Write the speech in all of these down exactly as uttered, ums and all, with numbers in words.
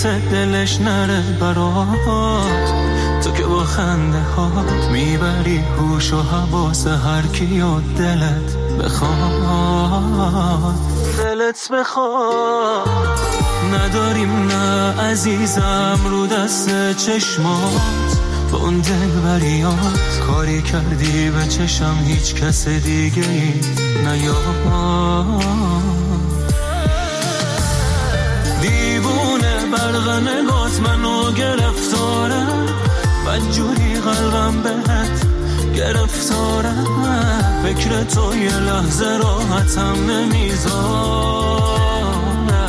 حقیقت دلش نره برات. تو که با خنده هات میبری هوش و حواس هر کیو دلت بخواد. دلت بخواد نداریم نه عزیزم رو دست چشمات. با اون دلبریات کاری کردی به چشم هیچ کس دیگه ای نیاد. دیوونه برق نگات منو گرفتاره، بدجوری قلبم بهت گرفتاره. فکر تو یه لحظه راحتم نمیذاره.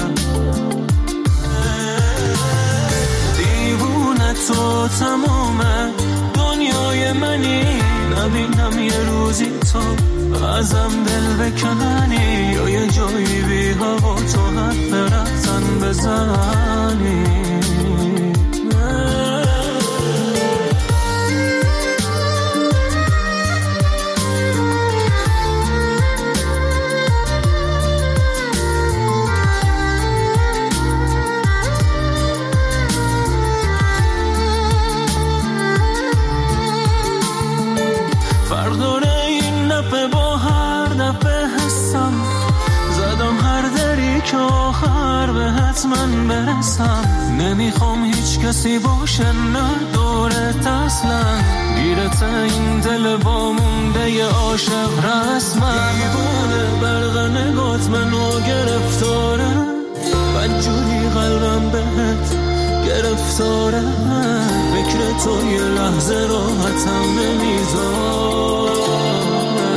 دیوونه تو تمامه دنیای منی، نبینم یه روزی تو ازم دل بکنی، یا یه جایی بی هوا تو حرف رفتن بزنی. من برسم نمیخوام هیچ کسی باشه نه دورت اصلا. گیرت این دل با مونده ی عاشق رسمن. دیوونه برق نگات منو گرفتاره، بدجوری قلبم بهت گرفتاره. فکر تو یه لحظه راحتم نمیذاره.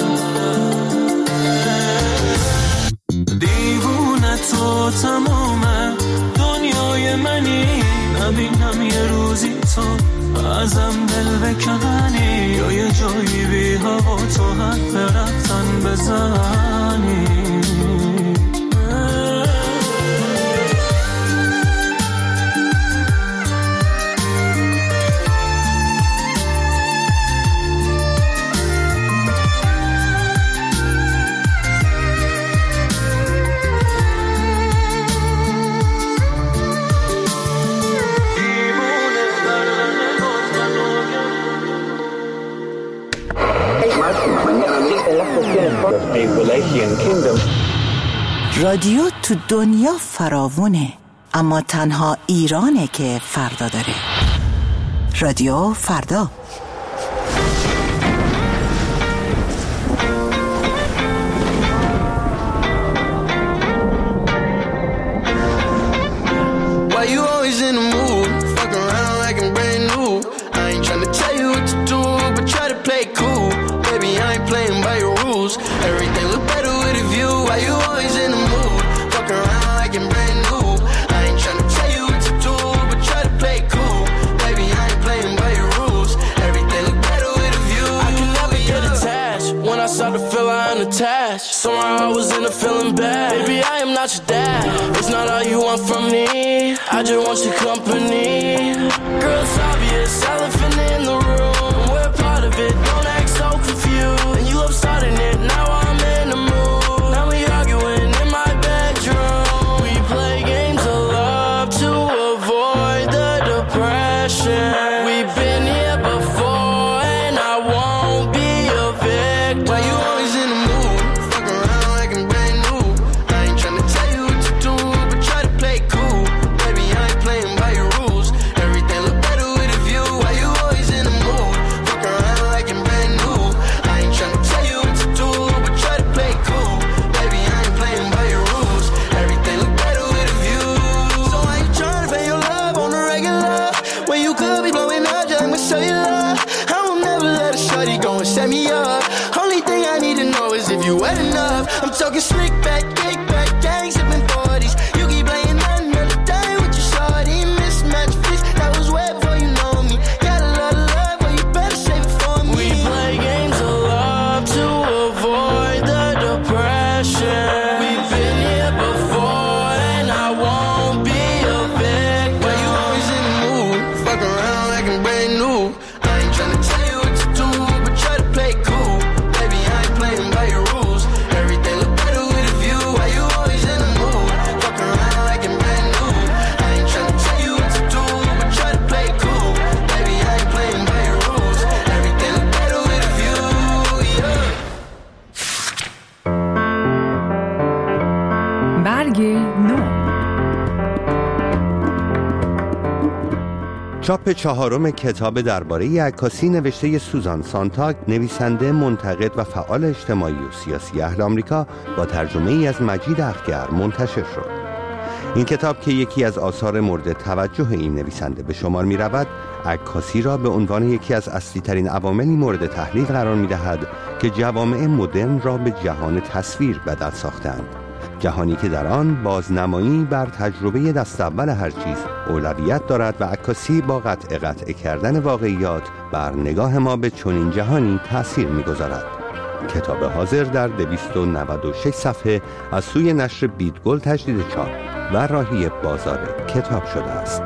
دیوونه تو تمامه دنیای منی، نبینم یه روزی تو ازم دل بکنی، یا یه جایی بی هوا تو حرف رفتن بزنی. رادیو تو دنیا فراوونه، اما تنها ایرانه که فردا داره. رادیو فردا. Somehow I was in a feeling bad. Baby, I am not your dad. It's not all you want from me. I just want your company. Girl, it's obvious, elephant in the room. We're part of it, don't act so confused. And you love starting it, now I'm in the mood. Now we arguing in my bedroom. We play games of love to avoid the depression. We've been here before and I won't be a victim. Why you always in the mood? I'm talking slick back, kick back, gang sipping forties. You keep playing another day with your shorty. Mismatch fix, that was way before you know me. Got a lot of love, but you better save it for me. We play games of love to avoid the depression. We've been here before and I won't be a victim. Why you always in the mood? Fuck around like I'm brand new. I ain't tryna tell you what to do, but try to play cool. Baby, I ain't playing by your rules. Why you always in the mood? Fuck around like I'm brand new. I ain't tryna tell you چاپ چهارم کتاب درباره عکاسی نوشته سوزان سانتاگ، نویسنده، منتقد و فعال اجتماعی و سیاسی اهل آمریکا، با ترجمه ای از مجید اخگر منتشر شد. این کتاب که یکی از آثار مورد توجه این نویسنده به شمار می رود، عکاسی را به عنوان یکی از اصلی ترین عواملی مورد تحلیل قرار می دهد که جوامع مدرن را به جهان تصویر بدل ساختند. جهانی که در آن بازنمایی بر تجربه دست اول هر چیز اولویت دارد و عکاسی با قطع قطع کردن واقعیات بر نگاه ما به چنین جهانی تأثیر می‌گذارد. کتاب حاضر در دویست و نود و شش صفحه از سوی نشر بیدگل تجدید چاپ و راهی بازار کتاب شده است.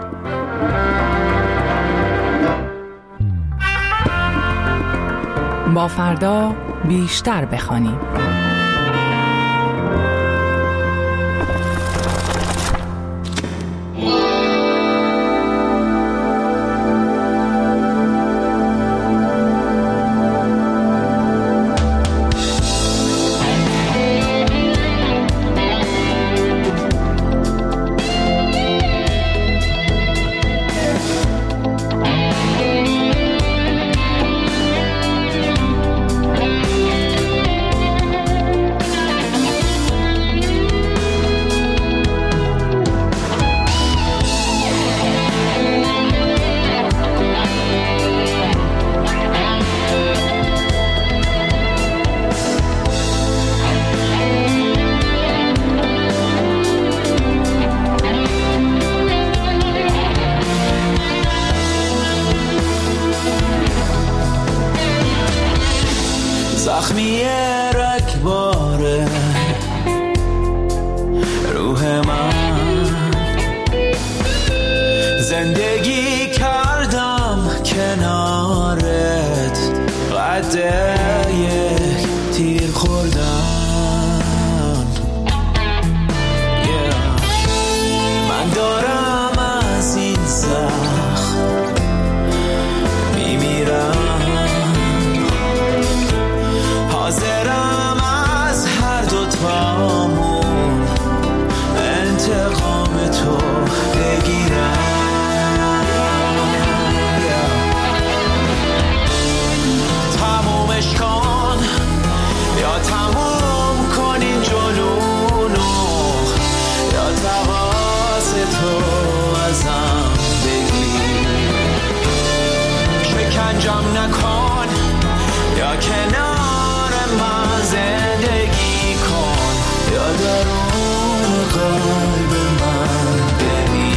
با فردا بیشتر بخوانیم. زخمی رگبار روح من، زندگی کردم کنارت، قد یک تیر خوردن. yeah. من دارم از این زخم میمیرم، حاضرم از هر دوتامون انتقام تو بگیرم. تمومش کن یا تموم کن این جنونو، یا تقاص تو ازم بگیر. شکنجم نکن یا کنار من زندگی کن، یا درون قلب من ببین.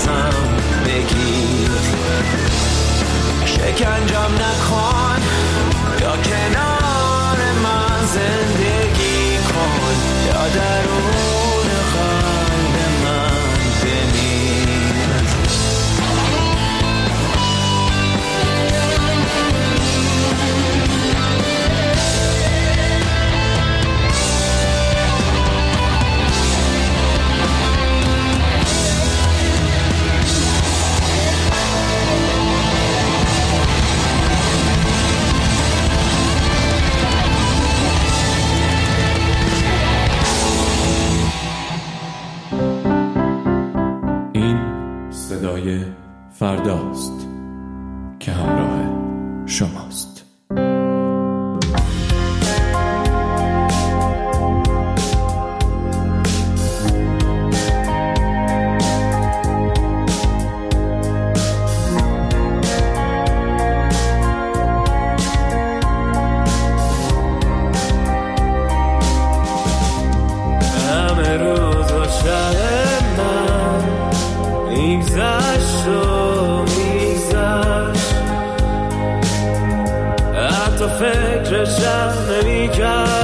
نفسم بگیر، شکنجم نکن، یا کنار من زندگی کن، یا درون قلب من بمیر. صدای فرداست که همراه شماست. همه روز و شب من میگذشت و میگذشت، حتی فکرشم نمیکرد